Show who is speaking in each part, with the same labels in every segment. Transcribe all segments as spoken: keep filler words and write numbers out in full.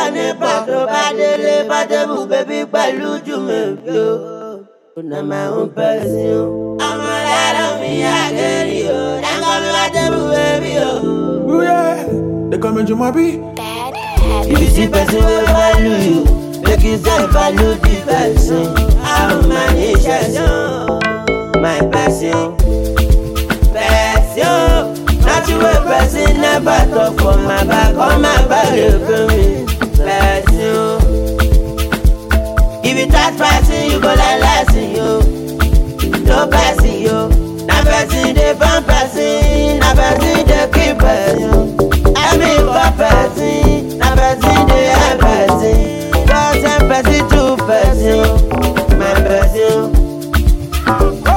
Speaker 1: nípa tó bá délé bá débù bébí pẹ̀lú jù mí bí o. Na my own person. I'm a lot of me, I get you. Then call me my devil, baby, oh.
Speaker 2: Ooh, yeah. They call me Jumabi.
Speaker 3: Bad habits.
Speaker 1: If you see person will value you, make yourself value the person. I'm my nation, my passion. Passion. Not you a person, never talk for my back, on my back, for me. Passion. If you touch passing, you go like lasting you. No passing you. Na passing they bump passing. Na passing they keep passing. I mean for passing. Na passing they have passing. Cause I'm passing to passing. My passing.
Speaker 2: Oh,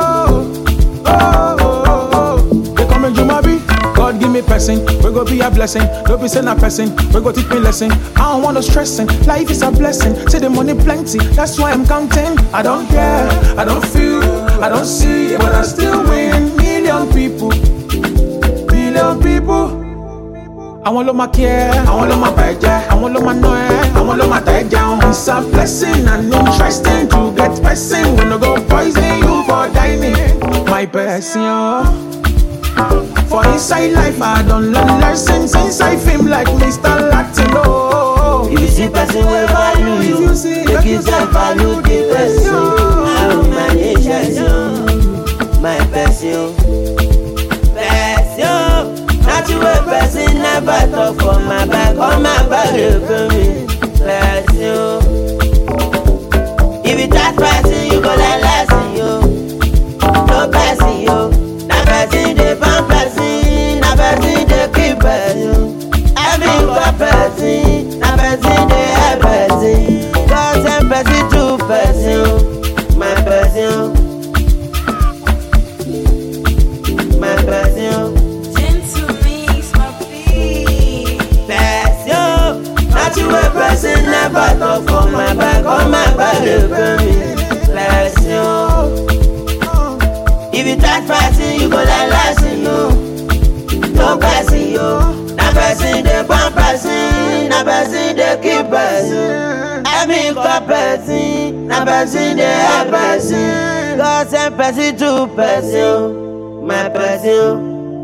Speaker 2: oh, oh, oh. They call me Jumabi. God give me person, we go be a blessing. Don't be saying a person, we go teach me lesson. I don't want no stressing, life is a blessing. Say the money plenty, that's why I'm counting. I don't care, I don't feel, I don't see, but I still win. Million people, million people. I want all my care, I want all my budget, I want all my noise, I want all my tie down. It's a blessing and interesting to get person. Gonna go poison you for dining. My person. For inside life, I don't learn lessons inside film like Mister Latino.
Speaker 1: If you see person will value you, make yourself value the person. I'm my nation, my passion. Passion. Not you a person, never talk for my back, on my back, for me. Passion. If you touch passing, you go like lasting you. No passing you. Na passing they bump passing. Na passing they keep passing. I mean for passing. Na passing they have passing. Cause I'm passing to passing. My passing. My passing. Not you a person, never talk for my back, on my back, for me. Bless you. If you touch passing, you go like lasting you. No passing you. Na passing they bump passing. Na passing they keep passing. I mean for passing. Na passing they have passing. Cause I'm passing to passing. My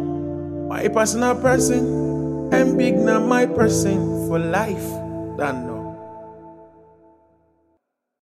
Speaker 1: passing.
Speaker 2: My personal person, and big now my person for life. Don't know.